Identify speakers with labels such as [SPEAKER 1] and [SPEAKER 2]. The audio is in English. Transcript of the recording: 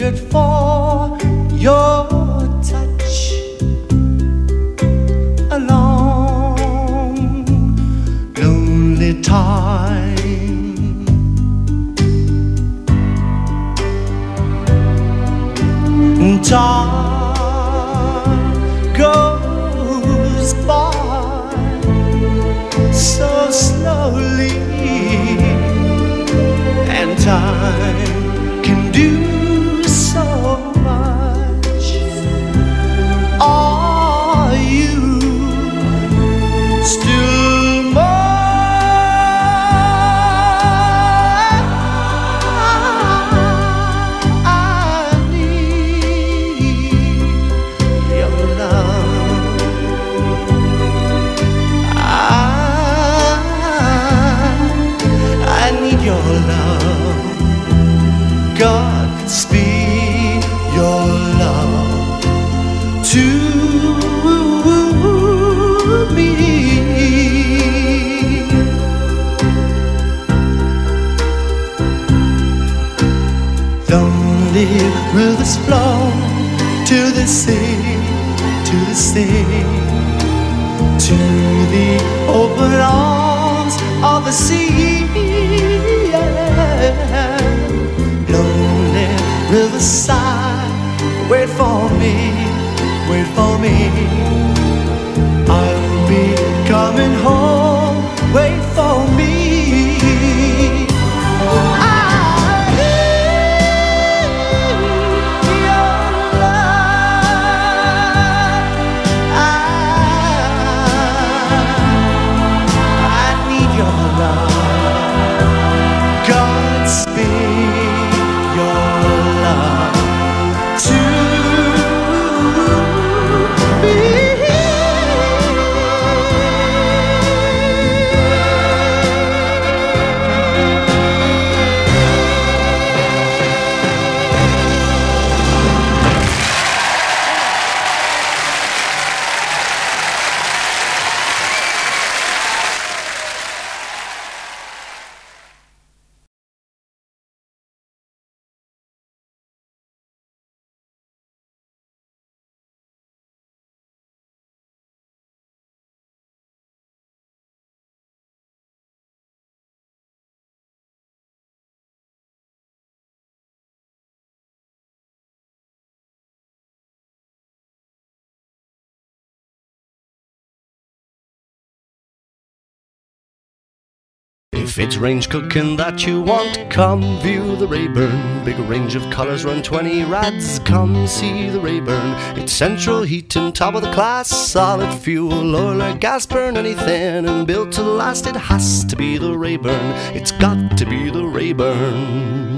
[SPEAKER 1] lingered for your touch. A long, lonely time. Time goes by so slowly, and time can do so much. Are you still mine? I need your love. I need your love. God, speed your love to me. Lonely rivers flow to the sea, to the sea, to the open arms of the sea. Yeah. Lonely riverside, wait for me, wait for me. I'll be coming home, wait for me. I need your love. I need your love. Godspeed your love to me.
[SPEAKER 2] If it's range cooking that you want, come view the Rayburn. Big range of colours, run 20 rads, come see the Rayburn. It's central heating, top of the class, solid fuel, oil or gas, burn anything, and built to last. It has to be the Rayburn, it's got to be the Rayburn.